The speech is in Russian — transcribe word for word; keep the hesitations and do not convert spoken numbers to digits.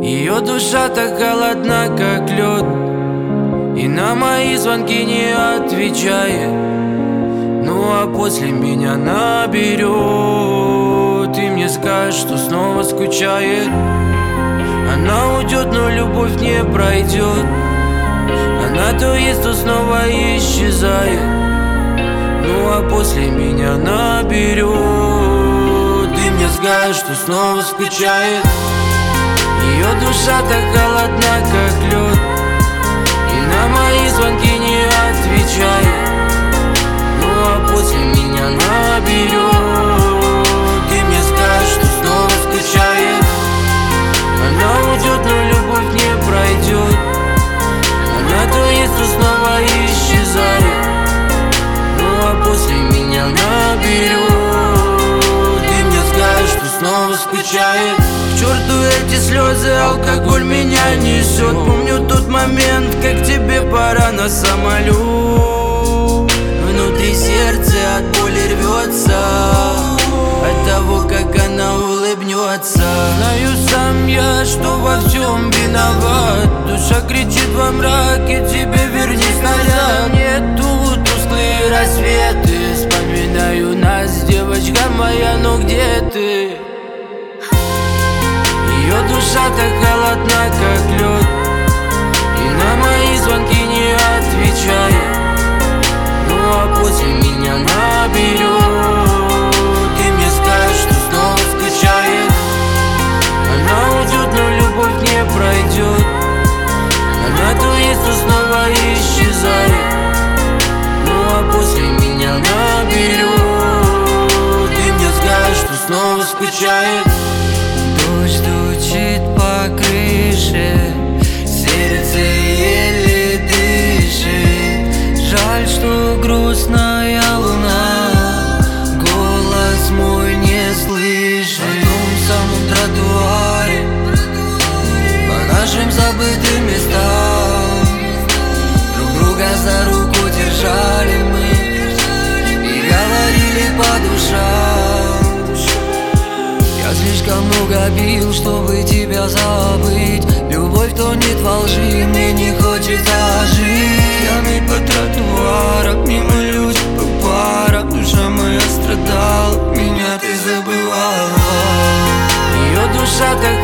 Ее душа так холодна, как лед, и на мои звонки не отвечает. Ну а после меня наберет и мне скажет, что снова скучает. Она уйдет, но любовь не пройдет. Она то есть, то снова исчезает. Ну а после меня наберет и мне скажет, что снова скучает. Ее душа так холодна, как лед, и на мои звонки не отвечает. Ну а после меня наберет и мне скажет, что снова скучает. Она уйдет, но любовь не пройдет. Она то есть, то снова исчезает. Ну а после меня наберет и мне скажет, что снова скучает. К черту эти слезы, алкоголь меня несет. Помню тот момент, как тебе пора на самолет. Внутри сердце от боли рвется, от того, как она улыбнется. Знаю сам я, что во всем виноват. Душа кричит во мраке, тебе вернись назад. Нет, тут тусклые рассветы. Вспоминаю нас, девочка моя, но где ты? Ее душа так холодна, как лед, и на мои звонки не отвечает. Ну а после меня наберет и мне скажет, что снова скучает. Она уйдет, но любовь не пройдет. Она то есть, то снова исчезает. Ну а после меня наберет и мне скажет, что снова скучает. Дождь стучит по крыше, сердце еле дышит. Жаль, что грустная луна голос мой не слышит. На том самом тротуаре, по нашим забытым местам, друг друга за руку держали мы и говорили по душам. Я слишком много пил, чтобы тебя забыть. Любовь тонет во лжи, мне не хочется жить. Пьяный по тротуарам, мимо людей по парам. Душа моя страдала, меня ты забывала. Ее душа так